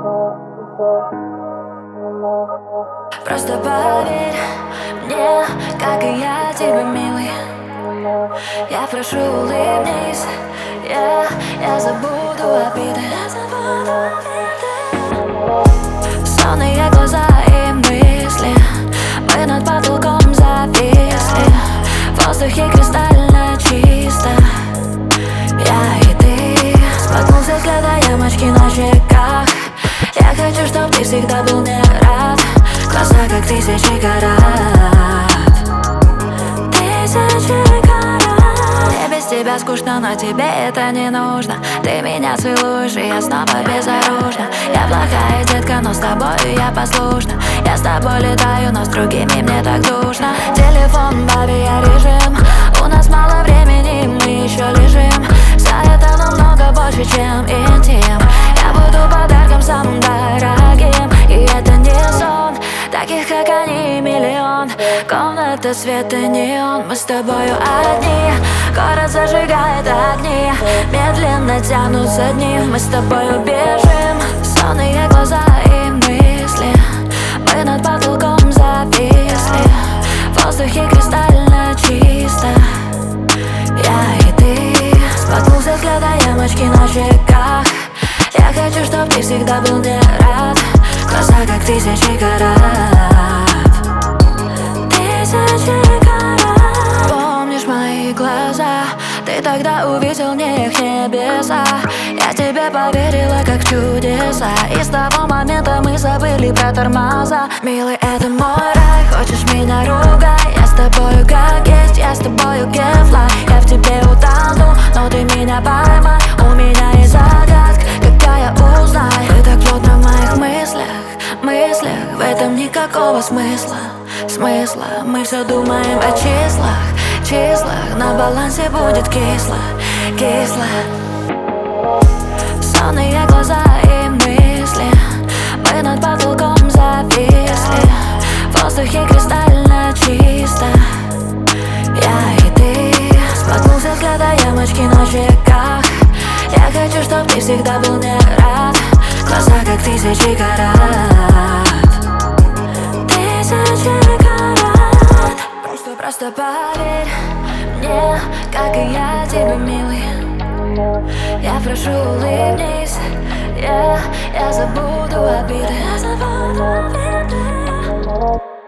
Просто поверь мне, как и я тебе, милый. Я прошу, улыбнись, я забуду обиды. Сонные глаза и мысли, мы над потолком зависли. В воздухе кристально чисто, я и ты. Споткнулся взгляд, а ямочки на щеках. Я хочу, чтоб ты всегда был мне рад. Глаза, как тысячи карат. Тысячи карат. Мне без тебя скучно, но тебе это не нужно. Ты меня целуешь, и я снова безоружна. Я плохая детка, но с тобою я послушна. Я с тобой летаю, но с другими мне так душно. Телефон в авиарежим, у нас мало времени, мы еще лежим. За это намного больше, чем интим. Я буду подарком самым дорогим. И это не сон, таких как они миллион. Комната света неон, мы с тобою одни. Город зажигает огни, медленно тянутся дни. Мы с тобою бежим, сонные глаза и мысли, мы над потолком зависли. В воздухе кристально чисто, я и ты. Споткнулся взгляд, а ямочки на щеках. Я хочу, чтоб ты всегда был мне рад. Глаза, как тысячи карат. Тысячи карат. Помнишь мои глаза? Ты тогда увидел в них небеса. Я тебе поверила, как в чудеса. И с того момента мы забыли про тормоза. Милый, это мой рай, хочешь меня ругай. Я с тобою как есть, я с тобою can fly. Я в тебе утону, но ты меня поймай. У меня есть загадка, какая узнай. Ты так плотно в моих мыслях, в этом никакого смысла. Мы все думаем о числах, на балансе будет кисло. Сонные глаза и мысли, мы над потолком зависли. В воздухе кристально чисто, я и ты. Споткнулся взгляд, а ямочки на щеках. Я хочу, чтоб ты всегда был мне рад. Глаза, как тысячи карат. Тысячи карат. Просто поверь мне, как и я тебе, милый. Я прошу, улыбнись, я забуду обиды.